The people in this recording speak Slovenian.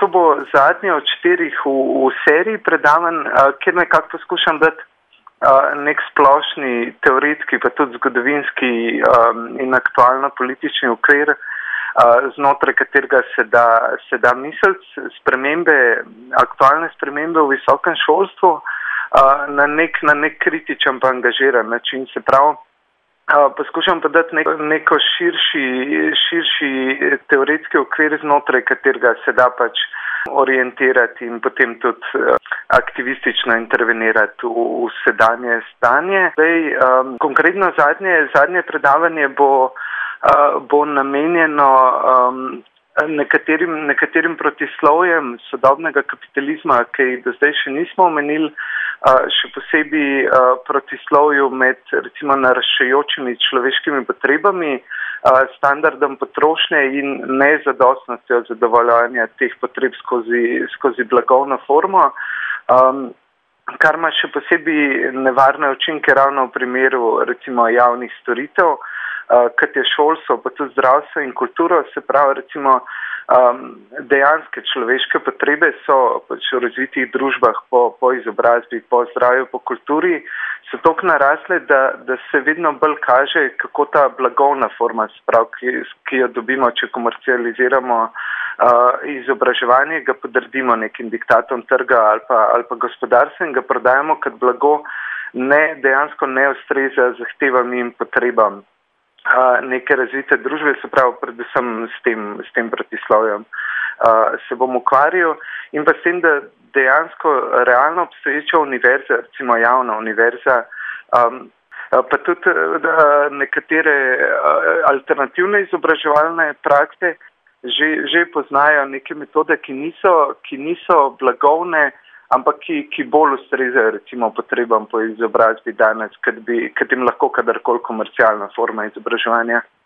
to bo zadnje od 4 v seriji predavanj, kjer nekako poskušam dati nek splošni teoretski, pa tudi zgodovinski in aktualno politični okvir, znotraj katerega se da misliti aktualne spremembe v visokem šolstvu na nek kritičen pa angažiran način. Se pravi, poskušam pa dati neko širši teoretski okvir, znotraj katerega se da pač orientirati in potem tudi aktivistično intervenirati v sedanje stanje. Zdaj, konkretno zadnje predavanje bo namenjeno nekaterim protislovjem sodobnega kapitalizma, ki jih do zdaj še nismo omenili, še posebej protislovju med recimo naraščajočimi človeškimi potrebami, standardom potrošnje in nezadostnostjo zadovoljevanja teh potreb skozi blagovno formo, kar ima še posebej nevarne učinke ravno v primeru recimo javnih storitev, kot je šolstvo, pa tudi zdravstvo in kulturo. Se pravi, recimo dejanske človeške potrebe so pač v razvitih družbah po izobrazbi, po zdravju, po kulturi, so toliko narasle, da se vedno bolj kaže, kako ta blagovna forma, ki jo dobimo, če komercializiramo izobraževanje, ga podredimo nekim diktatom trga ali pa gospodarstva in ga prodajamo kot blago, dejansko ne ustreza zahtevam in potrebam neke razvite družbe, se pravi predvsem s tem protislovjem se bom ukvarjal in pa s tem, da dejansko realno obstoječa univerza, recimo javna univerza, pa tudi nekatere alternativne izobraževalne prakse že poznajo neke metode, ki niso blagovne, ampak ki bolj ustrezajo recimo potrebam po izobrazbi danes, kad jim lahko kadarkoli komercialna forma izobraževanja.